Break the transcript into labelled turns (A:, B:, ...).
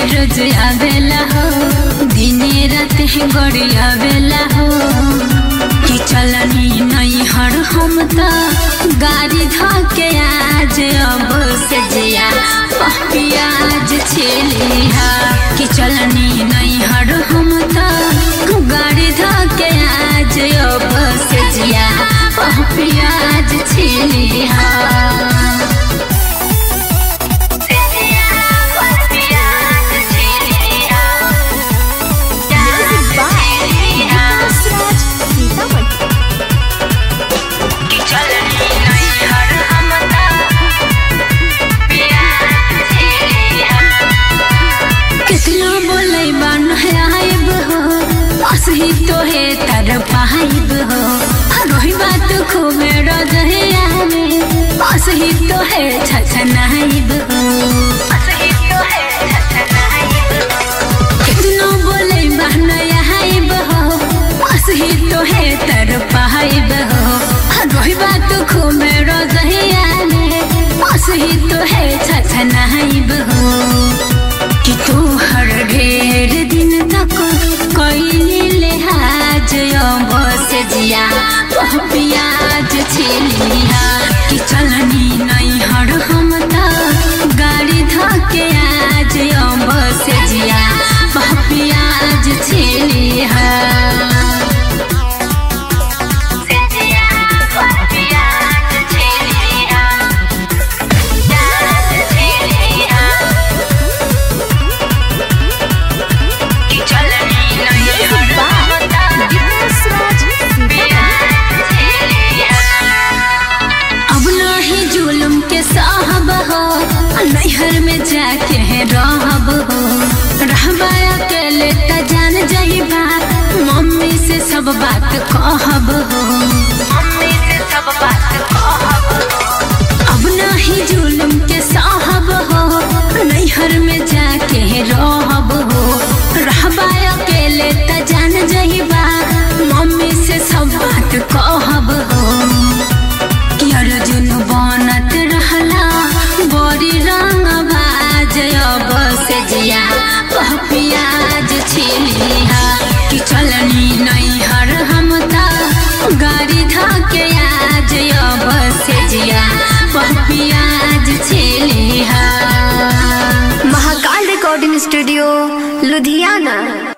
A: रोज आवेला हो, दिने रात गड़ी आवेला हो कि चलनी नहीं हर हम तो गाड़ी धके आज अब से जिया प्याज छिलिया कि चलनी नहीं हर हम तो गाड़ी धके आज अब से जिया प्याज छिलिया। असही तो है तर पाइब हो रोही बात खूब रजहिया में असही तो है छछनाइब हो कितना बोले बहनया आइब हो असही तो है तर पाइब हो रोही बात खूब रजहिया में असही तो है छछनाइब हो कि तू हर ढेर दिन तक कोई से जिया प्याज छिलिया कि चलनी नहीं हर हम तो गाड़ी धके आज अब से जिया प्याज छिलिया। नैहर में जाके रहब हो रहबा अकेले त जान जाइबा मम्मी से सब बात कहब हो अब नहीं जुल्म के साहब हो नैहर में जाके रहब हो रहबा अकेले त जान जाइबा मम्मी से सब बात कहब हो कि अर्जुन बनत रहला बड़ी रंग बाज अब से जिया प्याज छिलिया कि चलनी नहीं हर हम तो गाड़ी धके आज अब से जिया प्याज छिलिया।
B: Mahakal recording studio Ludhiana.